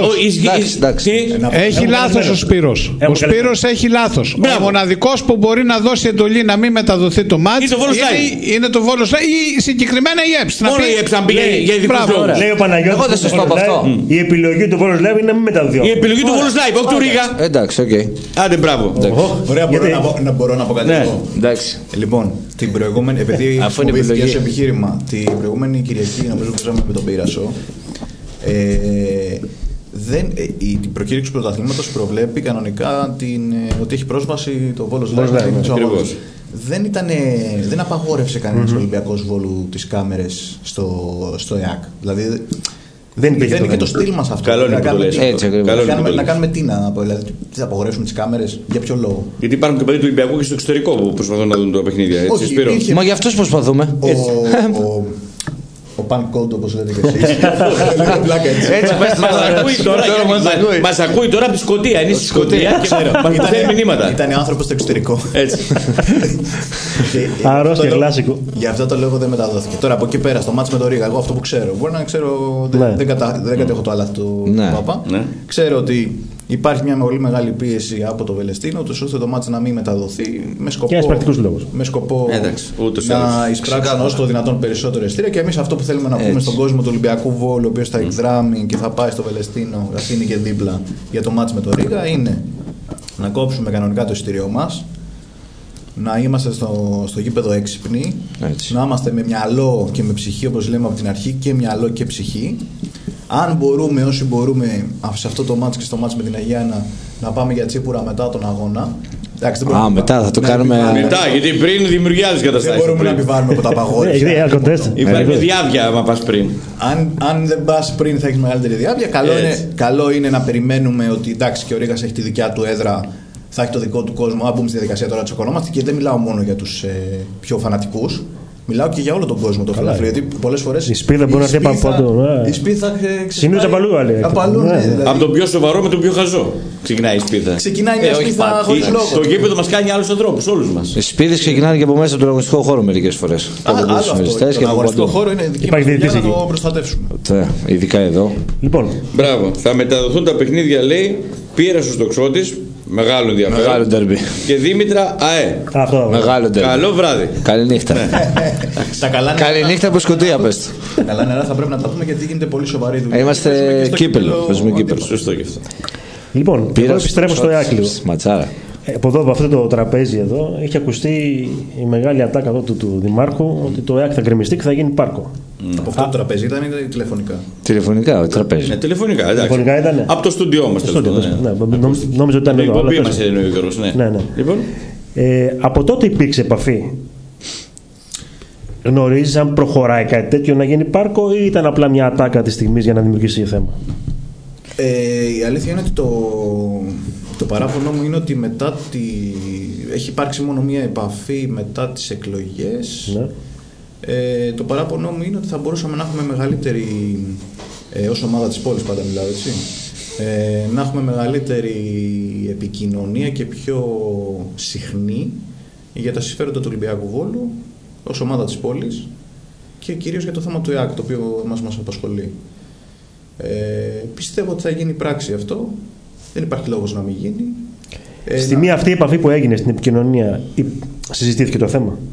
λάθος. Έχει λάθος ο Σπύρος. Ο Σπύρος έχει λάθος. Ο μοναδικός που μπορεί να δώσει εντολή να μην μεταδοθεί το μάτς είναι το Βόλος Live ή συγκεκριμένα η ΕΠΣ. Μόνο η ΕΠΣ αν πήγε για ειδικούς λόγους. Λέει ο Παναγιώτης. Εγώ δεν σας το πω αυτό. Η επιλογή του Βόλος Live είναι να μην μεταδοθεί. Η επιλογή του Βόλος Live, όχι του Ρήγα. Εντάξει, οκ. Άντε, μπράβο. Ωραία, μπορώ να πω κάτι εγώ. Εντάξει. Λοιπόν, την προηγούμενη, επειδή χρησιμοποιήθηκε ως επιχείρημα, την προηγούμενη Κυριακή, νομίζω που παίζαμε με τον Πύρασο, η προκήρυξη του πρωταθλήματος προβλέπει κανονικά ότι έχει πρόσβαση το Βόλος Live. Δεν απαγόρευσε κανένας Ολυμπιακός Βόλου τις κάμερες στο ΕΑΚ. Δηλαδή δεν είναι και το στυλ μας αυτό. Καλό είναι που το λες. Να κάνουμε τι να πω, δηλαδή θα απαγορεύσουμε τις κάμερες, για ποιο λόγο? Γιατί υπάρχουν και παιδί του Ολυμπιακού και στο εξωτερικό που προσπαθούν να δουν τα παιχνίδια. Μα για αυτούς προσπαθούμε. Ο Παν Κόντ, όπως λέτε και εσείς. Έτσι, μας ακούει τώρα από τη Σκωτία. Είναι στη Σκωτία και μας στέλνει μηνύματα. Ήταν άνθρωπος στο εξωτερικό. Έτσι. Αρρώστια, κλασικό. Γι' αυτό το λόγο δεν μεταδόθηκε. Τώρα από εκεί πέρα, στο μάτς με το Ρίγα, εγώ αυτό που ξέρω. Μπορεί να ξέρω, δεν κατέχω το άλαθο του Πάπα. Ξέρω ότι υπάρχει μια πολύ μεγάλη πίεση από το Βελεστίνο, ώστε το μάτς να μην μεταδοθεί με σκοπό να εισπράξουν όσο το δυνατόν περισσότερο εστία. Και εμείς αυτό που θέλουμε να πούμε στον κόσμο του Ολυμπιακού Βόλου, ο οποίος θα εκδράμει και θα πάει στο Βελεστίνο, Αθήνη και δίπλα για το μάτς με το Ρίγα, είναι να κόψουμε κανονικά το εισιτήριό μας, να είμαστε στο γήπεδο έξυπνοι, να είμαστε με μυαλό και με ψυχή, όπως λέμε από την αρχή, και μυαλό και ψυχή. Αν μπορούμε, όσοι μπορούμε, σε αυτό το μάτς και στο μάτς με την Αγιάννα, να πάμε για τσίπουρα μετά τον αγώνα. Εντάξει, μετά θα το κάνουμε. Μετά, γιατί πριν δημιουργεί άλλες καταστάσεις. Δεν μπορούμε να επιβάλλουμε από τα απαγόρευση. Υπάρχει διάβια άμα πας πριν. Αν δεν πας πριν, θα έχεις μεγαλύτερη διάβια. Καλό είναι να περιμένουμε ότι εντάξει, και ο Ρήγας έχει τη δικιά του έδρα, θα έχει το δικό του κόσμο. Αν μπούμε στη διαδικασία τώρα, τσακωνόμαστε, και δεν μιλάω μόνο για τους πιο φανατικούς. Μιλάω και για όλο τον κόσμο το φιλαθλίο. Γιατί πολλές φορές. Η σπίδα μπορεί να έρθει από παντού. Η σπίδα συνήθως από αλλού. Από τον πιο σοβαρό με τον πιο χαζό ξεκινάει η σπίδα. Ξεκινάει μια σπίδα χωρίς λόγο. Το γήπεδο μας κάνει άλλους ανθρώπους, όλους μας. Οι σπίδες ξεκινάνε και από μέσα από τον αγωνιστικό χώρο μερικές φορές. Τον αγωνιστικό χώρο είναι δική μας δουλειά να το προστατεύσουμε. Ειδικά εδώ. Λοιπόν. Μπράβο. Θα μεταδοθούν τα παιχνίδια, λέει, Πύρασος Τοξότης. Μεγάλο ενδιαφέρον. Μεγάλο ντερμπι. Και Δήμητρα ΑΕ. Μεγάλο ντερμπι. Καλό βράδυ. Καληνύχτα. Καληνύχτα από Σκωτία, πες. Καλά νερά θα πρέπει να τα δούμε, γιατί γίνεται πολύ σοβαρή δουλειά. Είμαστε κύπελο. Παίζουμε κύπελο. Σωστό και αυτό. Λοιπόν, επιστρέφω στο Ηράκλειο. Ματσάρα. Από εδώ, από αυτό το τραπέζι εδώ, έχει ακουστεί η μεγάλη ατάκα του Δημάρχου ότι το ΕΑΚ θα γκρεμιστεί και θα γίνει πάρκο. Από αυτό το τραπέζι ήταν ή τηλεφωνικά? Τηλεφωνικά, τραπέζι. Τηλεφωνικά, εντάξει. Τηλεφωνικά ήταν. Από το στούντιό μας. Νόμιζα ότι ήταν εδώ. Η μας είναι ο Γιώργος, ναι. Λοιπόν. Από τότε υπήρξε επαφή. Γνωρίζεις αν προχωράει κάτι τέτοιο να γίνει πάρκο, ή ήταν απλά μια ατάκα τη στιγμή για να δημιουργήσει θέμα? Η αλήθεια είναι ότι το παράπονο μου είναι ότι έχει υπάρξει μόνο μία επαφή μετά τις εκλογές. Ναι. Το παράπονο μου είναι ότι θα μπορούσαμε να έχουμε μεγαλύτερη, ως ομάδα της πόλης πάντα μιλάω, έτσι, να έχουμε μεγαλύτερη επικοινωνία και πιο συχνή για τα συμφέροντα του Ολυμπιακού Βόλου ως ομάδα της πόλης, και κυρίως για το θέμα του ΕΑΚ, το οποίο μας απασχολεί. Πιστεύω ότι θα γίνει πράξη αυτό. Δεν υπάρχει λόγος να μην γίνει. Στη μία αυτή η επαφή που έγινε στην επικοινωνία, συζητήθηκε το θέμα?